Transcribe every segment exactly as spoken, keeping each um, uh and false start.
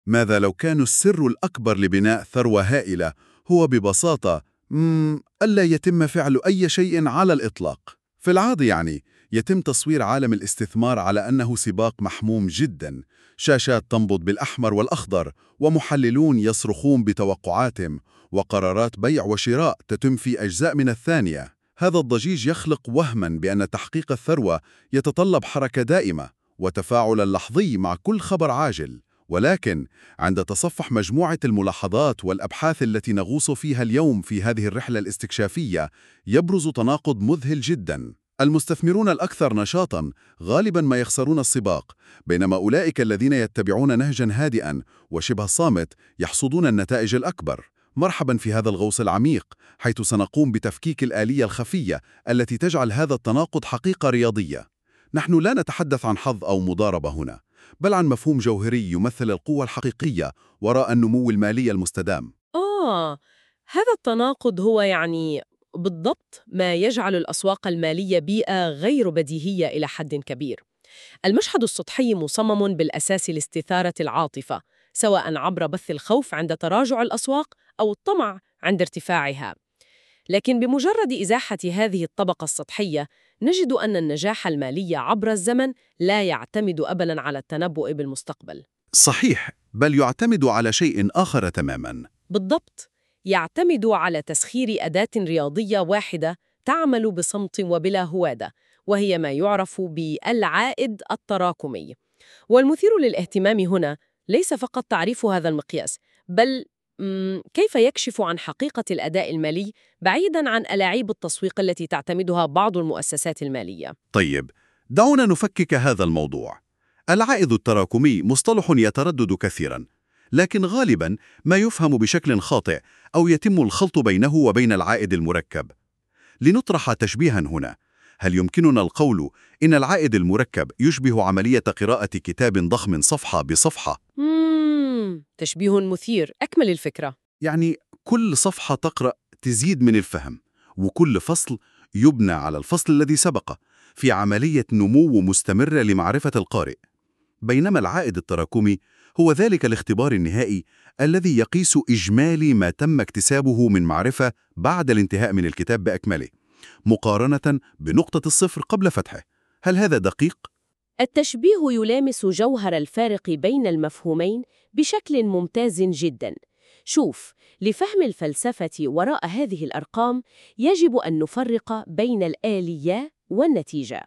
ماذا لو كان السر الأكبر لبناء ثروة هائلة هو ببساطة مم، ألا يتم فعل أي شيء على الإطلاق؟ في العادة يعني يتم تصوير عالم الاستثمار على أنه سباق محموم جدا، شاشات تنبض بالأحمر والأخضر، ومحللون يصرخون بتوقعاتهم، وقرارات بيع وشراء تتم في أجزاء من الثانية. هذا الضجيج يخلق وهما بأن تحقيق الثروة يتطلب حركة دائمة وتفاعلا لحظي مع كل خبر عاجل. ولكن عند تصفح مجموعة الملاحظات والأبحاث التي نغوص فيها اليوم في هذه الرحلة الاستكشافية، يبرز تناقض مذهل جدا. المستثمرون الأكثر نشاطاً غالباً ما يخسرون السباق، بينما أولئك الذين يتبعون نهجاً هادئاً وشبه صامت يحصدون النتائج الأكبر. مرحباً في هذا الغوص العميق، حيث سنقوم بتفكيك الآلية الخفية التي تجعل هذا التناقض حقيقة رياضية. نحن لا نتحدث عن حظ أو مضاربة هنا، بل عن مفهوم جوهري يمثل القوة الحقيقية وراء النمو المالي المستدام. آه، هذا التناقض هو يعني بالضبط ما يجعل الأسواق المالية بيئة غير بديهية إلى حد كبير. المشهد السطحي مصمم بالأساس لاستثارة العاطفة، سواء عبر بث الخوف عند تراجع الأسواق أو الطمع عند ارتفاعها. لكن بمجرد إزاحة هذه الطبقة السطحية، نجد أن النجاح المالي عبر الزمن لا يعتمد أبداً على التنبؤ بالمستقبل. صحيح، بل يعتمد على شيء آخر تماماً. بالضبط، يعتمد على تسخير أداة رياضية واحدة تعمل بصمت وبلا هوادة، وهي ما يعرف بالعائد التراكمي. والمثير للاهتمام هنا ليس فقط تعريف هذا المقياس، بل مم، كيف يكشف عن حقيقة الأداء المالي بعيداً عن ألاعيب التسويق التي تعتمدها بعض المؤسسات المالية. طيب، دعونا نفكك هذا الموضوع. العائد التراكمي مصطلح يتردد كثيراً، لكن غالباً ما يفهم بشكل خاطئ أو يتم الخلط بينه وبين العائد المركب. لنطرح تشبيهاً هنا، هل يمكننا القول إن العائد المركب يشبه عملية قراءة كتاب ضخم صفحة بصفحة؟ مم، تشبيه مثير، أكمل الفكرة. يعني كل صفحة تقرأ تزيد من الفهم، وكل فصل يبنى على الفصل الذي سبقه في عملية نمو مستمرة لمعرفة القارئ. بينما العائد التراكمي هو ذلك الاختبار النهائي الذي يقيس إجمالي ما تم اكتسابه من معرفة بعد الانتهاء من الكتاب بأكمله، مقارنة بنقطة الصفر قبل فتحه. هل هذا دقيق؟ التشبيه يلامس جوهر الفارق بين المفهومين بشكل ممتاز جداً. شوف، لفهم الفلسفة وراء هذه الأرقام يجب أن نفرق بين الآلية والنتيجة.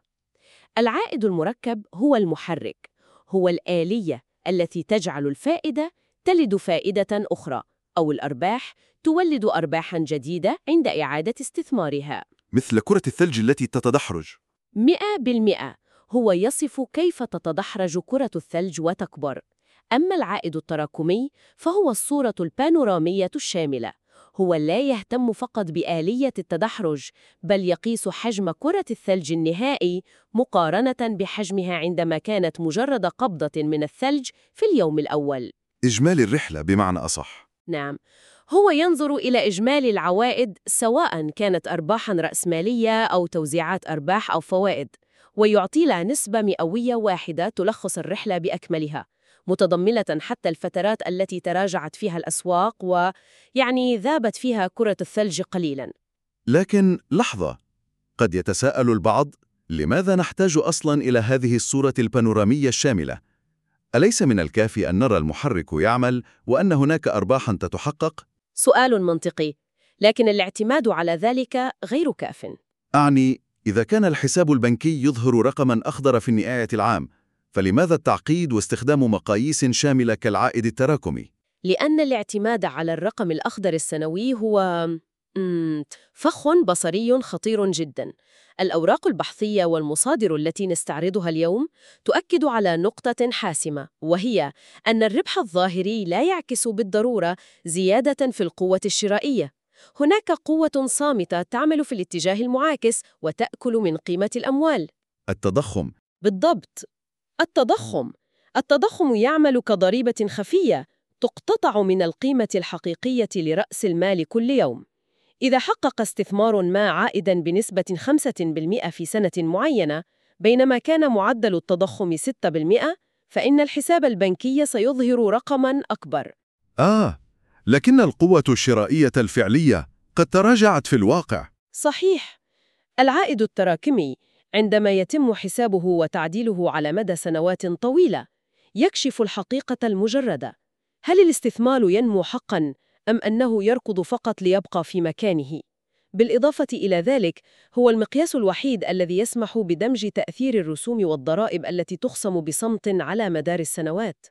العائد المركب هو المحرك، هو الآلية التي تجعل الفائدة تلد فائدة أخرى، أو الأرباح تولد أرباحاً جديدة عند إعادة استثمارها. مثل كرة الثلج التي تتدحرج. مئة بالمئة، هو يصف كيف تتدحرج كرة الثلج وتكبر. أما العائد التراكمي فهو الصورة البانورامية الشاملة، هو لا يهتم فقط بآلية التدحرج، بل يقيس حجم كرة الثلج النهائي مقارنة بحجمها عندما كانت مجرد قبضة من الثلج في اليوم الأول. إجمالي الرحلة بمعنى أصح. نعم، هو ينظر إلى إجمالي العوائد سواء كانت أرباحاً رأسمالية أو توزيعات أرباح أو فوائد، ويعطي لها نسبة مئوية واحدة تلخص الرحلة بأكملها، متضمنة حتى الفترات التي تراجعت فيها الأسواق ويعني ذابت فيها كرة الثلج قليلاً. لكن لحظة، قد يتساءل البعض، لماذا نحتاج أصلاً إلى هذه الصورة البانورامية الشاملة؟ أليس من الكافي أن نرى المحرك يعمل وأن هناك أرباحاً تتحقق؟ سؤال منطقي، لكن الاعتماد على ذلك غير كاف. أعني إذا كان الحساب البنكي يظهر رقماً أخضر في النهاية العام، فلماذا التعقيد واستخدام مقاييس شاملة كالعائد التراكمي؟ لأن الاعتماد على الرقم الأخضر السنوي هو مم، فخ بصري خطير جدا. الأوراق البحثية والمصادر التي نستعرضها اليوم تؤكد على نقطة حاسمة، وهي أن الربح الظاهري لا يعكس بالضرورة زيادة في القوة الشرائية. هناك قوة صامتة تعمل في الاتجاه المعاكس وتأكل من قيمة الأموال. التضخم. بالضبط، التضخم. التضخم يعمل كضريبة خفية تقتطع من القيمة الحقيقية لرأس المال كل يوم. إذا حقق استثمار ما عائداً بنسبة خمسة بالمئة في سنة معينة، بينما كان معدل التضخم ستة بالمئة، فإن الحساب البنكي سيظهر رقماً أكبر. آه، لكن القوة الشرائية الفعلية قد تراجعت في الواقع. صحيح. العائد التراكمي عندما يتم حسابه وتعديله على مدى سنوات طويلة يكشف الحقيقة المجردة. هل الاستثمار ينمو حقاً أم أنه يركض فقط ليبقى في مكانه؟ بالإضافة إلى ذلك، هو المقياس الوحيد الذي يسمح بدمج تأثير الرسوم والضرائب التي تخصم بصمت على مدار السنوات.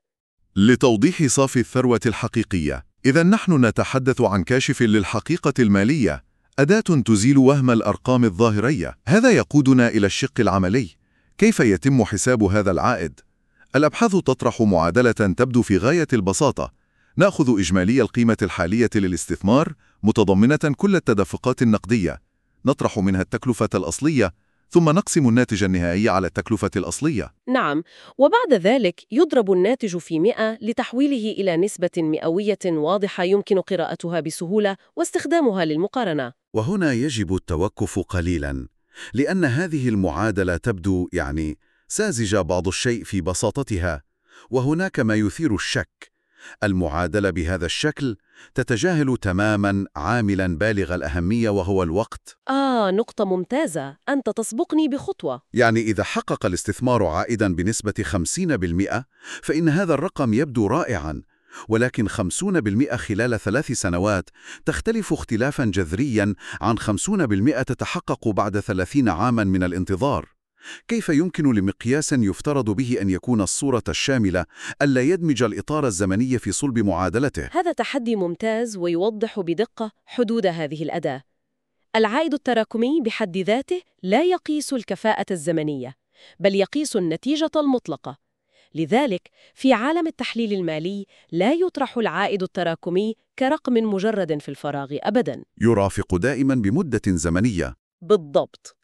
لتوضيح صافي الثروة الحقيقية، إذا نحن نتحدث عن كاشف للحقيقة المالية، أداة تزيل وهم الأرقام الظاهرية. هذا يقودنا إلى الشق العملي. كيف يتم حساب هذا العائد؟ الأبحاث تطرح معادلة تبدو في غاية البساطة. نأخذ إجمالي القيمة الحالية للاستثمار متضمنة كل التدفقات النقدية، نطرح منها التكلفة الأصلية، ثم نقسم الناتج النهائي على التكلفة الأصلية. نعم، وبعد ذلك يضرب الناتج في مئة لتحويله إلى نسبة مئوية واضحة يمكن قراءتها بسهولة واستخدامها للمقارنة. وهنا يجب التوقف قليلاً، لأن هذه المعادلة تبدو يعني ساذجة بعض الشيء في بساطتها، وهناك ما يثير الشك. المعادلة بهذا الشكل تتجاهل تماماً عاملاً بالغ الأهمية وهو الوقت. آه، نقطة ممتازة، أنت تسبقني بخطوة. يعني إذا حقق الاستثمار عائداً بنسبة خمسين بالمئة فإن هذا الرقم يبدو رائعاً، ولكن خمسين بالمئة خلال ثلاث سنوات تختلف اختلافاً جذرياً عن خمسين بالمئة تتحقق بعد ثلاثين عاماً من الانتظار. كيف يمكن لمقياس يفترض به أن يكون الصورة الشاملة ألا يدمج الإطار الزمني في صلب معادلته؟ هذا تحدي ممتاز ويوضح بدقة حدود هذه الأداة. العائد التراكمي بحد ذاته لا يقيس الكفاءة الزمنية، بل يقيس النتيجة المطلقة. لذلك، في عالم التحليل المالي لا يطرح العائد التراكمي كرقم مجرد في الفراغ أبداً. يرافق دائماً بمدة زمنية. بالضبط.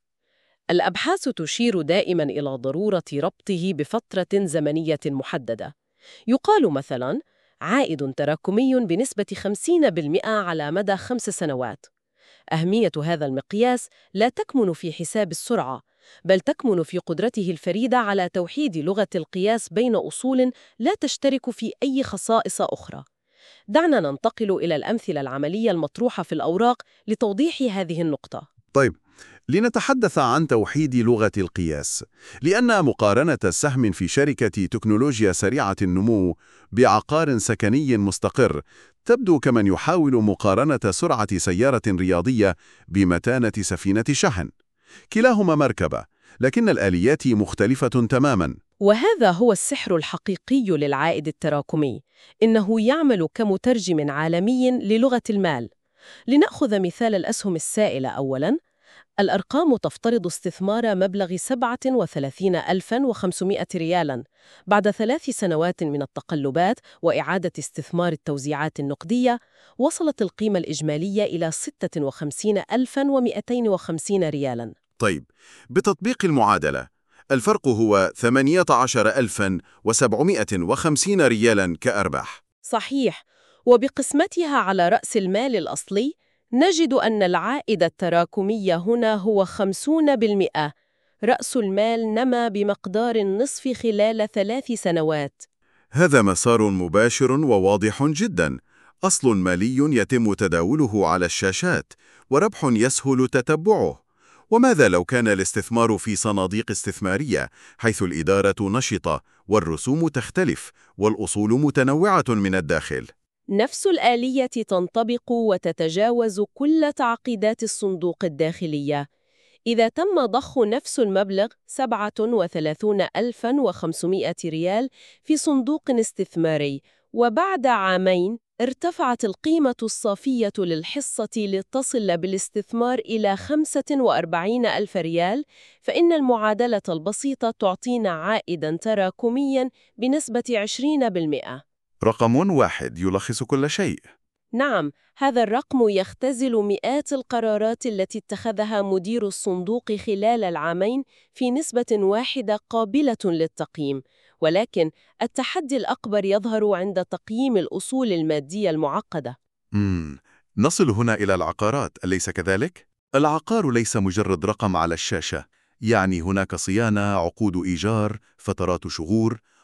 الأبحاث تشير دائماً إلى ضرورة ربطه بفترة زمنية محددة. يقال مثلاً عائد تراكمي بنسبة خمسين بالمئة على مدى خمس سنوات. أهمية هذا المقياس لا تكمن في حساب السرعة، بل تكمن في قدرته الفريدة على توحيد لغة القياس بين أصول لا تشترك في أي خصائص أخرى. دعنا ننتقل إلى الأمثلة العملية المطروحة في الأوراق لتوضيح هذه النقطة. طيب، لنتحدث عن توحيد لغة القياس، لأن مقارنة سهم في شركة تكنولوجيا سريعة النمو بعقار سكني مستقر تبدو كمن يحاول مقارنة سرعة سيارة رياضية بمتانة سفينة شحن. كلاهما مركبة، لكن الآليات مختلفة تماماً. وهذا هو السحر الحقيقي للعائد التراكمي، إنه يعمل كمترجم عالمي للغة المال. لنأخذ مثال الأسهم السائلة أولاً. الأرقام تفترض استثمار مبلغ سبعة وثلاثين ألفاً وخمسمائة ريالاً بعد ثلاث سنوات من التقلبات وإعادة استثمار التوزيعات النقدية. وصلت القيمة الإجمالية إلى ستة وخمسين ألفاً ومئتين وخمسين ريالاً. طيب، بتطبيق المعادلة الفرق هو ثمانية عشر ألفاً وسبعمائة وخمسين ريالاً كأرباح. صحيح، وبقسمتها على رأس المال الأصلي نجد أن العائد التراكمي هنا هو خمسين بالمئة. رأس المال نما بمقدار النصف خلال ثلاث سنوات. هذا مسار مباشر وواضح جداً. أصل مالي يتم تداوله على الشاشات، وربح يسهل تتبعه. وماذا لو كان الاستثمار في صناديق استثمارية، حيث الإدارة نشطة والرسوم تختلف والأصول متنوعة من الداخل؟ نفس الآلية تنطبق وتتجاوز كل تعقيدات الصندوق الداخلية. إذا تم ضخ نفس المبلغ سبعة وثلاثين ألفاً وخمسمائة ريال في صندوق استثماري، وبعد عامين ارتفعت القيمة الصافية للحصة لتصل بالاستثمار إلى خمسة وأربعين ألف ريال، فإن المعادلة البسيطة تعطينا عائداً تراكمياً بنسبة عشرين بالمئة. رقم واحد يلخص كل شيء. نعم، هذا الرقم يختزل مئات القرارات التي اتخذها مدير الصندوق خلال العامين في نسبة واحدة قابلة للتقييم. ولكن التحدي الأكبر يظهر عند تقييم الأصول المادية المعقدة. مم. نصل هنا إلى العقارات، أليس كذلك؟ العقار ليس مجرد رقم على الشاشة، يعني هناك صيانة، عقود إيجار، فترات شغور،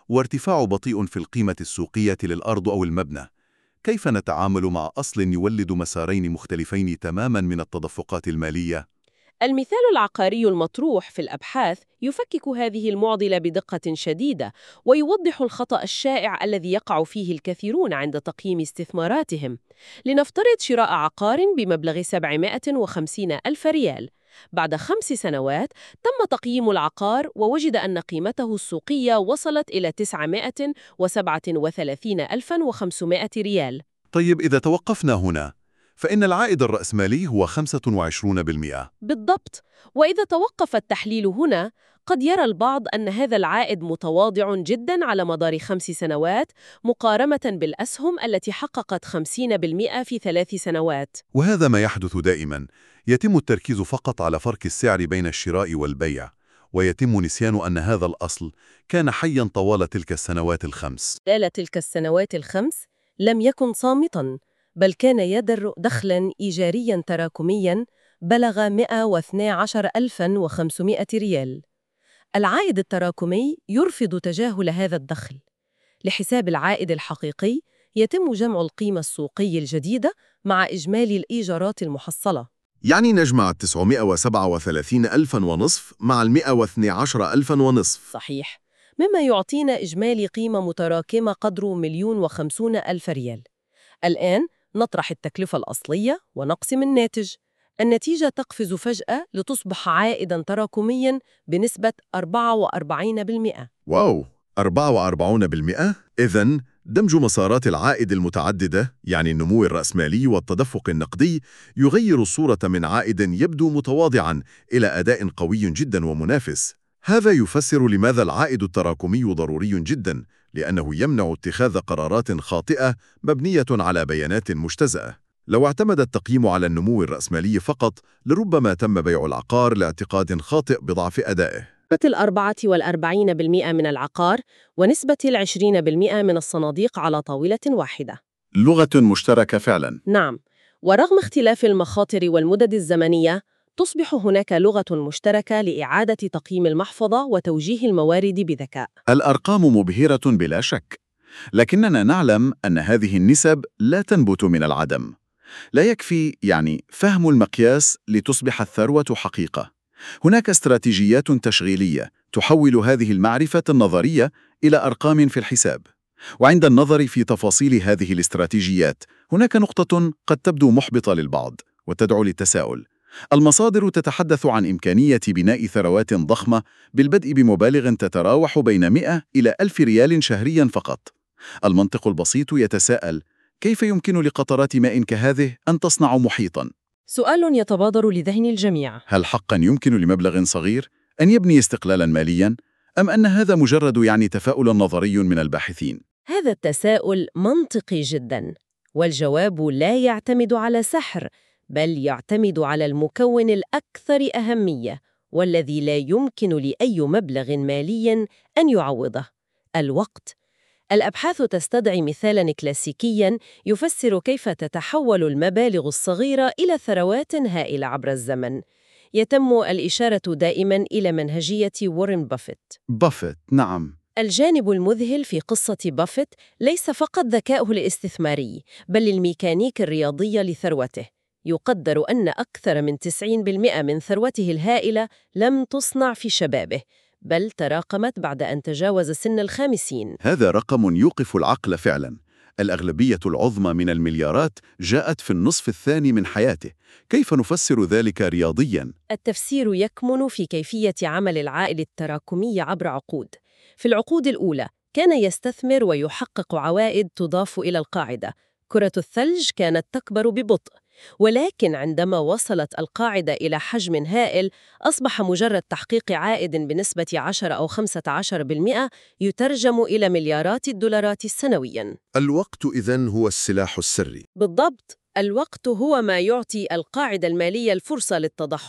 وارتفاع بطيء في القيمة السوقية للأرض أو المبنى. كيف نتعامل مع أصل يولد مسارين مختلفين تماماً من التدفقات المالية؟ المثال العقاري المطروح في الأبحاث يفكك هذه المعضلة بدقة شديدة، ويوضح الخطأ الشائع الذي يقع فيه الكثيرون عند تقييم استثماراتهم. لنفترض شراء عقار بمبلغ سبعمائة وخمسين ألف ريال. بعد خمس سنوات تم تقييم العقار ووجد أن قيمته السوقية وصلت إلى تسعمائة وسبعة وثلاثين ألف وخمسمائة ريال. طيب إذا توقفنا هنا، فإن العائد الرأسمالي هو خمسة وعشرين بالمئة. بالضبط. وإذا توقف التحليل هنا، قد يرى البعض أن هذا العائد متواضع جداً على مدار خمس سنوات مقارنة بالأسهم التي حققت خمسين بالمئة في ثلاث سنوات. وهذا ما يحدث دائماً. يتم التركيز فقط على فرق السعر بين الشراء والبيع، ويتم نسيان أن هذا الأصل كان حياً طوال تلك السنوات الخمس. خلال تلك السنوات الخمس لم يكن صامتاً، بل كان يدر دخلاً إيجارياً تراكمياً بلغ مئة واثني عشر ألفاً وخمسمائة ريال. العائد التراكمي يرفض تجاهل هذا الدخل. لحساب العائد الحقيقي يتم جمع القيمة السوقية الجديدة مع إجمالي الإيجارات المحصلة. يعني نجمع تسعمائة وسبعة وثلاثين ألفاً ونصف مع المئة واثني عشر ألفاً ونصف. صحيح، مما يعطينا إجمالي قيمة متراكمة قدر مليون وخمسون ألف ريال. الآن نطرح التكلفة الأصلية ونقسم الناتج. النتيجة تقفز فجأة لتصبح عائداً تراكمياً بنسبة أربعة وأربعين بالمئة. واو، أربعة وأربعين بالمئة؟ إذن دمج مسارات العائد المتعددة، يعني النمو الرأسمالي والتدفق النقدي، يغير الصورة من عائد يبدو متواضعاً إلى أداء قوي جداً ومنافس. هذا يفسر لماذا العائد التراكمي ضروري جداً، لأنه يمنع اتخاذ قرارات خاطئة مبنية على بيانات مجتزأة. لو اعتمد التقييم على النمو الرأسمالي فقط، لربما تم بيع العقار لاعتقاد خاطئ بضعف أدائه. نسبة الأربعة والأربعين بالمئة من العقار ونسبة العشرين بالمئة من الصناديق على طاولة واحدة. لغة مشتركة فعلاً. نعم، ورغم اختلاف المخاطر والمدد الزمنية، تصبح هناك لغة مشتركة لإعادة تقييم المحفظة وتوجيه الموارد بذكاء. الأرقام مبهرة بلا شك، لكننا نعلم أن هذه النسب لا تنبت من العدم. لا يكفي يعني فهم المقياس لتصبح الثروة حقيقة. هناك استراتيجيات تشغيلية تحول هذه المعرفة النظرية إلى أرقام في الحساب. وعند النظر في تفاصيل هذه الاستراتيجيات، هناك نقطة قد تبدو محبطة للبعض وتدعو للتساؤل. المصادر تتحدث عن إمكانية بناء ثروات ضخمة بالبدء بمبالغ تتراوح بين مئة إلى ألف ريال شهرياً فقط. المنطق البسيط يتساءل: كيف يمكن لقطرات ماء كهذه أن تصنع محيطاً؟ سؤال يتبادر لذهن الجميع. هل حقاً يمكن لمبلغ صغير أن يبني استقلالاً مالياً؟ أم أن هذا مجرد يعني تفاؤل نظري من الباحثين؟ هذا التساؤل منطقي جداً، والجواب لا يعتمد على سحر، بل يعتمد على المكون الأكثر أهمية والذي لا يمكن لأي مبلغ مالي أن يعوضه: الوقت. الأبحاث تستدعي مثالاً كلاسيكياً يفسر كيف تتحول المبالغ الصغيرة إلى ثروات هائلة عبر الزمن. يتم الإشارة دائماً إلى منهجية وارن بافيت. بافيت، نعم. الجانب المذهل في قصة بافيت ليس فقط ذكاؤه الاستثماري، بل الميكانيك الرياضية لثروته. يقدر أن أكثر من تسعين بالمئة من ثروته الهائلة لم تصنع في شبابه، بل تراكمت بعد أن تجاوز سن الخامسين. هذا رقم يوقف العقل فعلاً. الأغلبية العظمى من المليارات جاءت في النصف الثاني من حياته. كيف نفسر ذلك رياضياً؟ التفسير يكمن في كيفية عمل العائد التراكمي عبر عقود. في العقود الأولى كان يستثمر ويحقق عوائد تضاف إلى القاعدة. كرة الثلج كانت تكبر ببطء، ولكن عندما وصلت القاعدة إلى حجم هائل، أصبح مجرد تحقيق عائد بنسبة عشرة أو خمسة عشر بالمئة يترجم إلى مليارات الدولارات سنوياً. الوقت إذن هو السلاح السري. بالضبط، الوقت هو ما يعطي القاعدة المالية الفرصة للتضخم.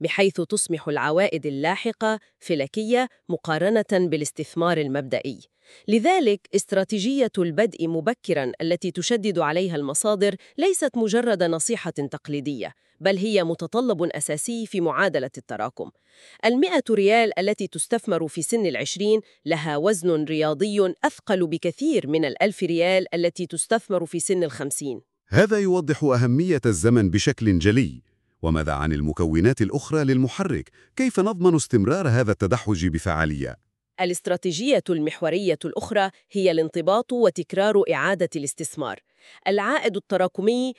بحيث تصبح العوائد اللاحقة فلكية مقارنة بالاستثمار المبدئي. لذلك استراتيجية البدء مبكراً التي تشدد عليها المصادر ليست مجرد نصيحة تقليدية، بل هي متطلب أساسي في معادلة التراكم. المئة ريال التي تستثمر في سن العشرين لها وزن رياضي أثقل بكثير من الألف ريال التي تستثمر في سن الخمسين. هذا يوضح أهمية الزمن بشكل جلي. وماذا عن المكونات الأخرى للمحرك؟ كيف نضمن استمرار هذا التدحج بفعالية؟ الاستراتيجية المحورية الأخرى هي الانضباط وتكرار إعادة الاستثمار. العائد التراكمي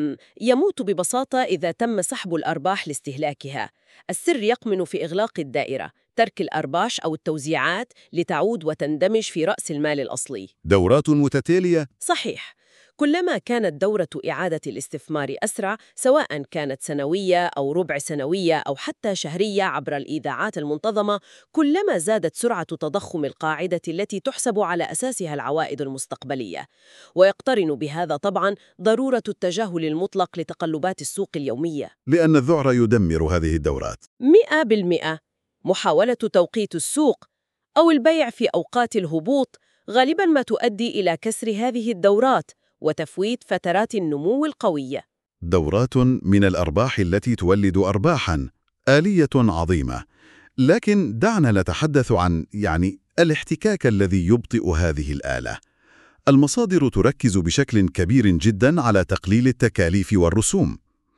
يموت ببساطة إذا تم سحب الأرباح لاستهلاكها. السر يكمن في إغلاق الدائرة، ترك الأرباح أو التوزيعات لتعود وتندمج في رأس المال الأصلي. دورات متتالية؟ صحيح. كلما كانت دورة إعادة الاستثمار أسرع، سواء كانت سنوية أو ربع سنوية أو حتى شهرية عبر الإيداعات المنتظمة، كلما زادت سرعة تضخم القاعدة التي تحسب على أساسها العوائد المستقبلية. ويقترن بهذا طبعاً ضرورة التجاهل المطلق لتقلبات السوق اليومية، لأن الذعر يدمر هذه الدورات. مئة بالمئة. محاولة توقيت السوق أو البيع في أوقات الهبوط غالباً ما تؤدي إلى كسر هذه الدورات وتفويت فترات النمو القوية. دورات من الأرباح التي تولد أرباحاً، آلية عظيمة. لكن دعنا نتحدث عن يعني الاحتكاك الذي يبطئ هذه الآلة. المصادر تركز بشكل كبير جداً على تقليل التكاليف والرسوم.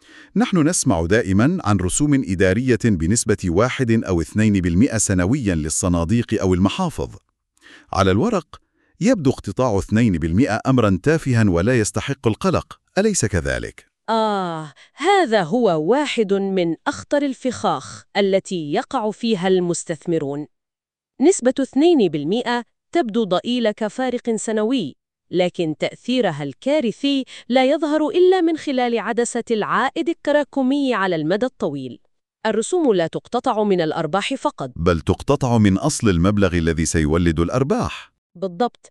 نحن نسمع دائماً عن رسوم إدارية بنسبة واحد أو اثنين بالمئة سنوياً للصناديق أو المحافظ. على الورق يبدو اقتطاع اثنين بالمئة أمراً تافهاً ولا يستحق القلق، أليس كذلك؟ آه، هذا هو واحد من أخطر الفخاخ التي يقع فيها المستثمرون. نسبة اثنين بالمئة تبدو ضئيلة كفارق سنوي، لكن تأثيرها الكارثي لا يظهر إلا من خلال عدسة العائد التراكمي على المدى الطويل. الرسوم لا تقتطع من الأرباح فقط، بل تقتطع من أصل المبلغ الذي سيولد الأرباح. بالضبط،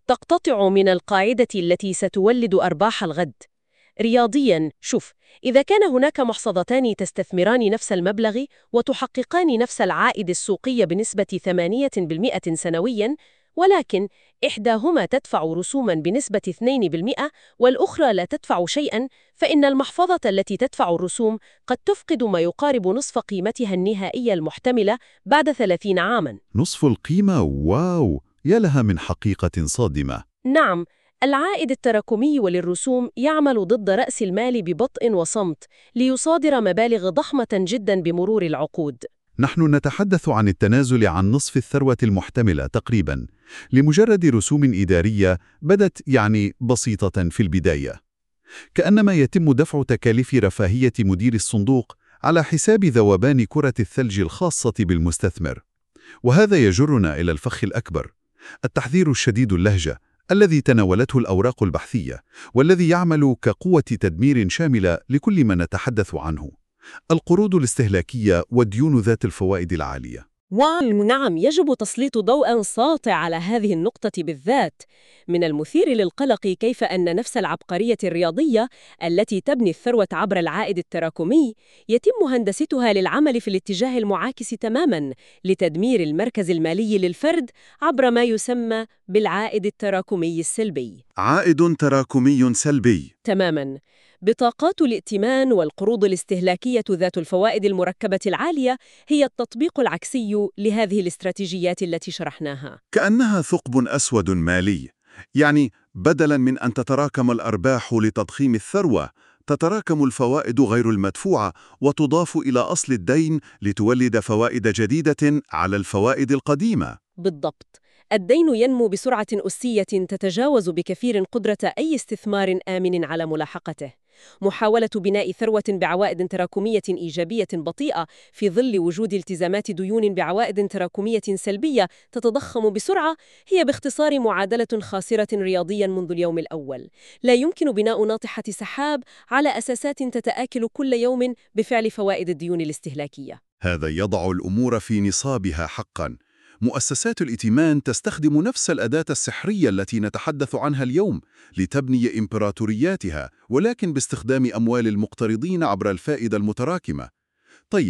تقتطع من القاعدة التي ستولد أرباح الغد. رياضياً، شوف، إذا كان هناك محفظتان تستثمران نفس المبلغ وتحققان نفس العائد السوقي بنسبة ثمانية بالمئة سنوياً، ولكن إحداهما تدفع رسوماً بنسبة اثنين بالمئة والأخرى لا تدفع شيئاً، فإن المحفظة التي تدفع الرسوم قد تفقد ما يقارب نصف قيمتها النهائية المحتملة بعد ثلاثين عاماً. نصف القيمة؟ واو، يا لها من حقيقة صادمة. نعم، العائد التراكمي وللرسوم يعمل ضد رأس المال ببطء وصمت ليصادر مبالغ ضخمة جدا بمرور العقود. نحن نتحدث عن التنازل عن نصف الثروة المحتملة تقريباً لمجرد رسوم إدارية بدت يعني بسيطة في البداية، كأنما يتم دفع تكاليف رفاهية مدير الصندوق على حساب ذوبان كرة الثلج الخاصة بالمستثمر. وهذا يجرنا إلى الفخ الأكبر، التحذير الشديد اللهجة الذي تناولته الأوراق البحثية، والذي يعمل كقوة تدمير شاملة لكل ما نتحدث عنه: القروض الاستهلاكية والديون ذات الفوائد العالية. ونعم، يجب تسليط ضوء ساطع على هذه النقطة بالذات. من المثير للقلق كيف أن نفس العبقرية الرياضية التي تبني الثروة عبر العائد التراكمي يتم هندستها للعمل في الاتجاه المعاكس تماماً لتدمير المركز المالي للفرد عبر ما يسمى بالعائد التراكمي السلبي. عائد تراكمي سلبي. تماماً. بطاقات الائتمان والقروض الاستهلاكية ذات الفوائد المركبة العالية هي التطبيق العكسي لهذه الاستراتيجيات التي شرحناها. كأنها ثقب أسود مالي، يعني بدلاً من أن تتراكم الأرباح لتضخيم الثروة، تتراكم الفوائد غير المدفوعة وتضاف إلى أصل الدين لتولد فوائد جديدة على الفوائد القديمة. بالضبط. الدين ينمو بسرعة أسية تتجاوز بكثير قدرة أي استثمار آمن على ملاحقته. محاولة بناء ثروة بعوائد تراكمية إيجابية بطيئة في ظل وجود التزامات ديون بعوائد تراكمية سلبية تتضخم بسرعة هي باختصار معادلة خاسرة رياضياً منذ اليوم الأول. لا يمكن بناء ناطحة سحاب على أساسات تتآكل كل يوم بفعل فوائد الديون الاستهلاكية. هذا يضع الأمور في نصابها حقاً. مؤسسات الائتمان تستخدم نفس الأداة السحرية التي نتحدث عنها اليوم لتبني إمبراطورياتها، ولكن باستخدام أموال المقترضين عبر الفائدة المتراكمة. طيب،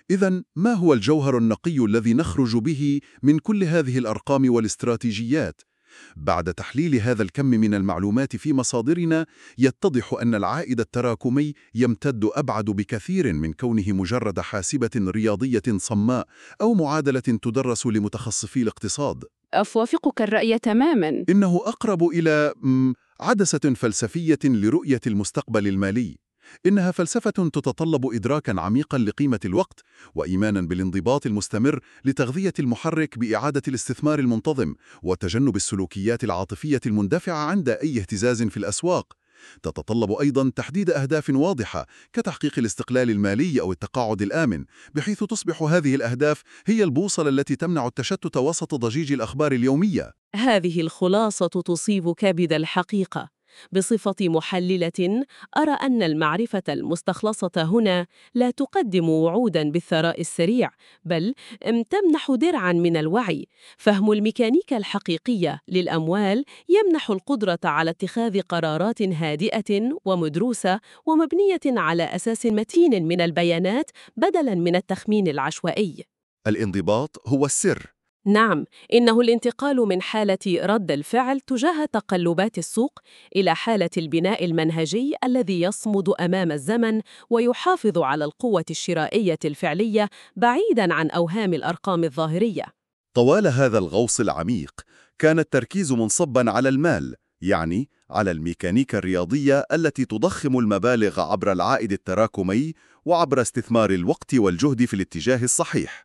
إذن ما هو الجوهر النقي الذي نخرج به من كل هذه الأرقام والاستراتيجيات؟ بعد تحليل هذا الكم من المعلومات في مصادرنا، يتضح أن العائد التراكمي يمتد أبعد بكثير من كونه مجرد حاسبة رياضية صماء أو معادلة تدرس لمتخصصي الاقتصاد. أوافقك الرأي تماماً. إنه أقرب إلى م، عدسة فلسفية لرؤية المستقبل المالي. إنها فلسفة تتطلب إدراكاً عميقاً لقيمة الوقت وإيماناً بالانضباط المستمر لتغذية المحرك بإعادة الاستثمار المنتظم وتجنب السلوكيات العاطفية المندفعة عند أي اهتزاز في الأسواق. تتطلب أيضاً تحديد أهداف واضحة كتحقيق الاستقلال المالي أو التقاعد الآمن، بحيث تصبح هذه الأهداف هي البوصلة التي تمنع التشتت وسط ضجيج الأخبار اليومية. هذه الخلاصة تصيب كبد الحقيقة. بصفة محللة، أرى أن المعرفة المستخلصة هنا لا تقدم وعوداً بالثراء السريع، بل تمنح درعاً من الوعي. فهم الميكانيكا الحقيقية للأموال يمنح القدرة على اتخاذ قرارات هادئة ومدروسة ومبنية على أساس متين من البيانات بدلاً من التخمين العشوائي. الانضباط هو السر. نعم، إنه الانتقال من حالة رد الفعل تجاه تقلبات السوق إلى حالة البناء المنهجي الذي يصمد أمام الزمن ويحافظ على القوة الشرائية الفعلية بعيداً عن أوهام الأرقام الظاهرية. طوال هذا الغوص العميق كان التركيز منصباً على المال، يعني على الميكانيكا الرياضية التي تضخم المبالغ عبر العائد التراكمي وعبر استثمار الوقت والجهد في الاتجاه الصحيح.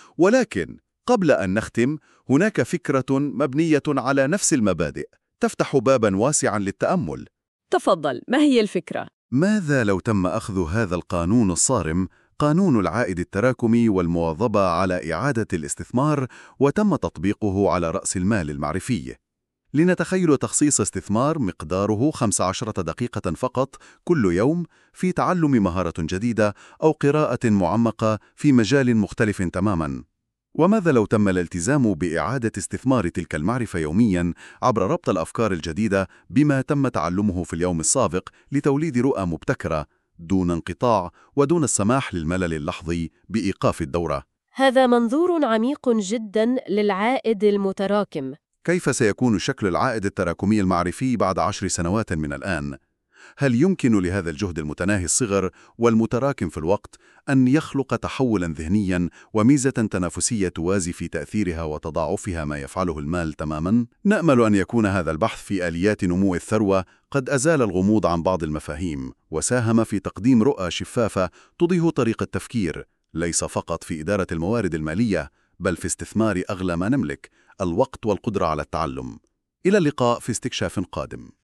ولكن قبل أن نختم، هناك فكرة مبنية على نفس المبادئ تفتح باباً واسعاً للتأمل. تفضل، ما هي الفكرة؟ ماذا لو تم أخذ هذا القانون الصارم، قانون العائد التراكمي والمواظبة على إعادة الاستثمار، وتم تطبيقه على رأس المال المعرفي؟ لنتخيل تخصيص استثمار مقداره خمس عشرة دقيقة فقط كل يوم في تعلم مهارة جديدة أو قراءة معمقة في مجال مختلف تماماً. وماذا لو تم الالتزام بإعادة استثمار تلك المعرفة يومياً عبر ربط الأفكار الجديدة بما تم تعلمه في اليوم السابق لتوليد رؤى مبتكرة دون انقطاع ودون السماح للملل اللحظي بإيقاف الدورة؟ هذا منظور عميق جداً للعائد المتراكم. كيف سيكون شكل العائد التراكمي المعرفي بعد عشر سنوات من الآن؟ هل يمكن لهذا الجهد المتناهي الصغر والمتراكم في الوقت أن يخلق تحولاً ذهنياً وميزة تنافسية توازي في تأثيرها وتضاعفها ما يفعله المال تماماً؟ نأمل أن يكون هذا البحث في آليات نمو الثروة قد أزال الغموض عن بعض المفاهيم وساهم في تقديم رؤى شفافة توضح طريقة التفكير، ليس فقط في إدارة الموارد المالية، بل في استثمار أغلى ما نملك، الوقت والقدرة على التعلم. إلى اللقاء في استكشاف قادم.